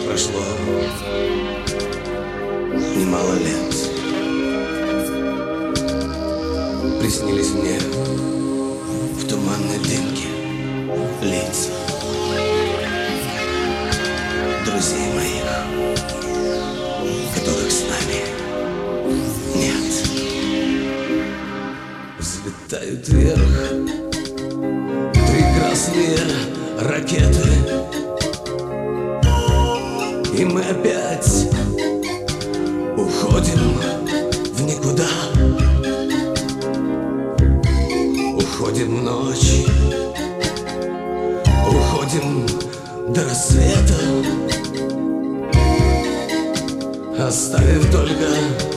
прошло немало лет. Приснились мне в туманной дымке лица друзей моих, которых с нами нет. Взлетают вверх три красные ракеты, и мы опять уходим в никуда. Уходим в ночь, уходим до рассвета, оставив только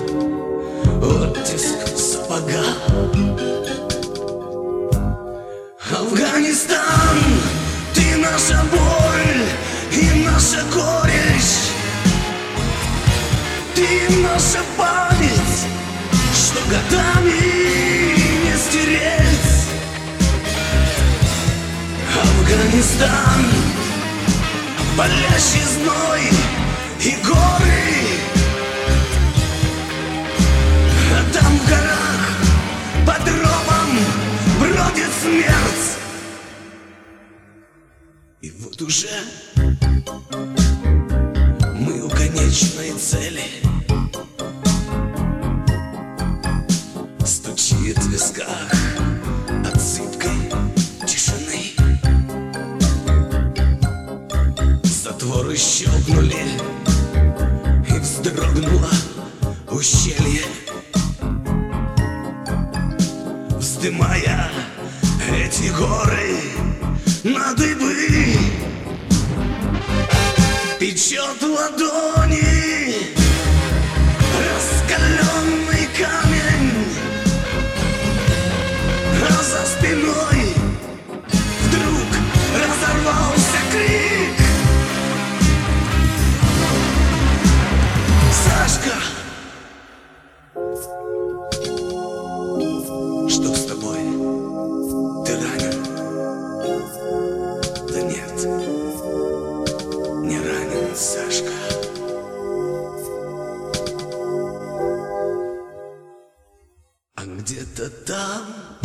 оттиск сапога. Афганистан, ты наша боль и наша горечь, ты наша память, что годами не стереть. Афганистан, палящий зной и горы, а там в горах по тропам бродит смерть. И вот уже мы у конечной цели. Стучит в висках от зыбкой тишины. Затворы щелкнули, и вздрогнуло ущелье, вздымая эти горы на дыбы. Печет ладони раскаленный камень, а за спиной вдруг разорвался крик. Сашка, что с тобой? Ты ранен? Да нет, не ранен, Сашка. А где-то там,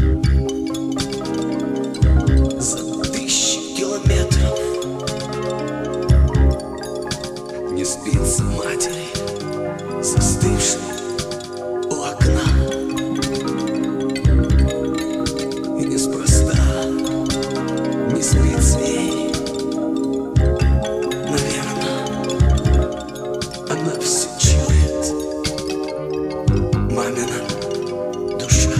за 1000 километров, не спится матери, застывшей у окна. И неспроста не спит зверь. Наверное, она все чует, мамина душа.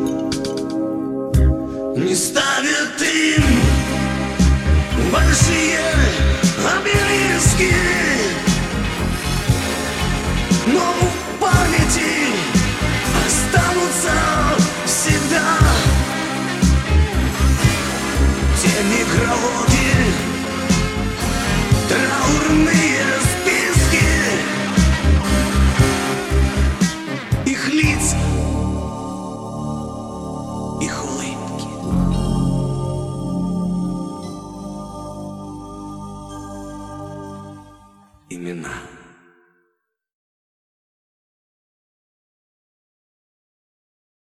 Не ставит им большие обелиски, но в памяти останутся всегда те некрологи, траурные списки, их лица, их улыбки. Имена.